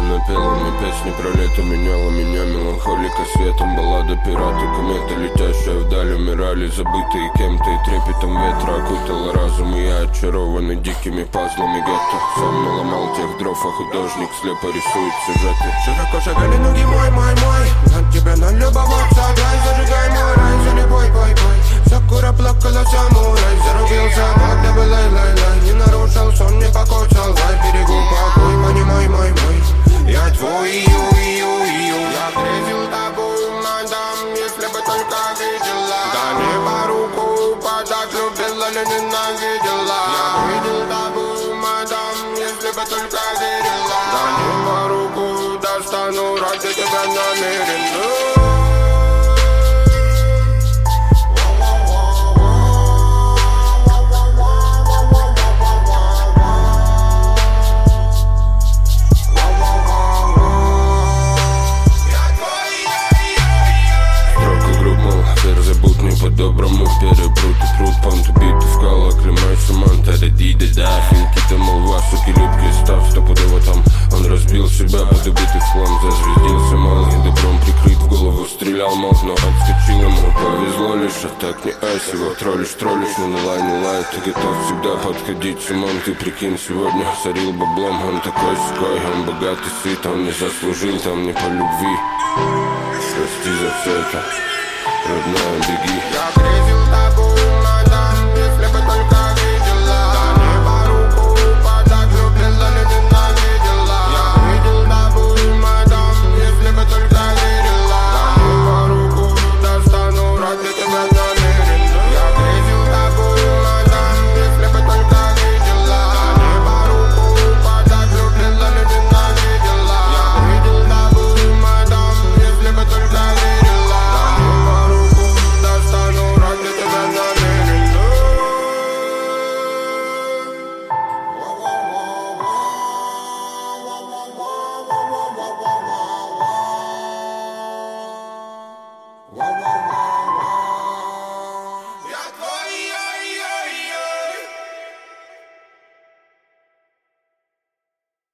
Она пела мне песни про лето, меняла меня меланхолика светом. Баллада пираты, кометы, летящая вдаль, умирали, забытые кем-то. И трепетом ветра окутала разум, и я очарованный дикими пазлами гетто. Сам наломал тех дров, а художник слепо рисует сюжеты. Широко шагали ноги мой. На тебя налюбоваться, дай, зажигай мой рай, залипой, бой. Сакура плакала самурай, зарубился, когда бы лай. Не нарушил сон, не покоцал, дай берегу покой, понимай, мой. Я твой, я грезил тобой, мадам, если бы только видела. Да небо руку подать, любила ли ненавидела. Я видел тобой, мадам, если бы только верила. Да небо руку достану, ради тебя намерен. По-доброму перепрут и пруд, понту биту в кала, климай саманта, редиды, да. Финки-то молва, суки, любки, став стопудово там. Он разбил себя, под убитый хлам, зазвездился малый, добром прикрыт, в голову стрелял, мол, но отскочил ему. Повезло лишь, а так не айс, его троллишь, но не лай, ты готов всегда подходить с умом. Ты прикинь, сегодня сорил баблом, он такой ской, он богатый сыт, он не заслужил там не по любви. Прости за все это, родная, беги. Я грезил